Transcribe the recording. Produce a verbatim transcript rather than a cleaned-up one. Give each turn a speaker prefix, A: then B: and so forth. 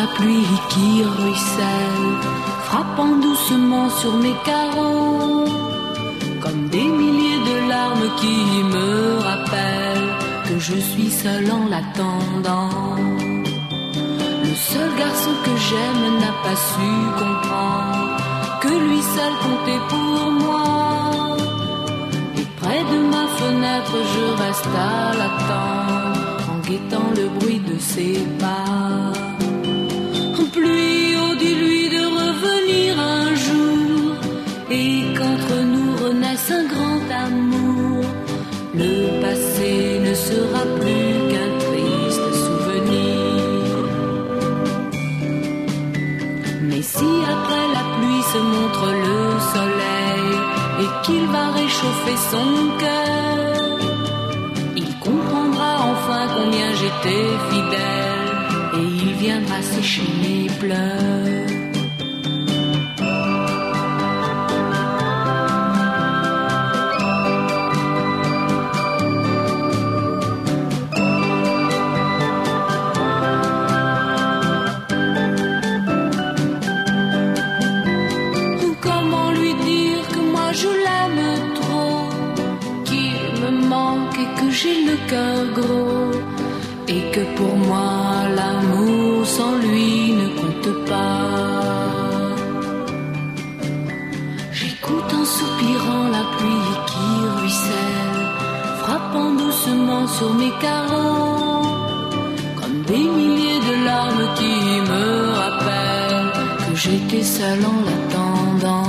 A: la pluie qui ruisselle, frappant doucement sur mes carreaux, comme des milliers de larmes qui me rappellent que je suis seul en l'attendant. Le seul garçon que j'aime n'a pas su comprendre que lui seul comptait pour moi. Et près de ma fenêtre je reste à l'attendre, en guettant le bruit de ses pas. Pluie, oh dis-lui de revenir un jour, et qu'entre nous renaisse un grand amour. Le passé ne sera plus qu'un triste souvenir. Mais si après la pluie se montre le soleil, et qu'il va réchauffer son cœur, il comprendra enfin combien j'étais fidèle, et il viendra sécher mes pleurs. Comment lui dire que moi je l'aime trop, qu'il me manque et que j'ai le cœur gros, et que pour moi l'amour sans lui ne compte pas. J'écoute en soupirant la pluie qui ruisselle, frappant doucement sur mes carreaux, comme des milliers de larmes qui me rappellent que j'étais seul en l'attendant.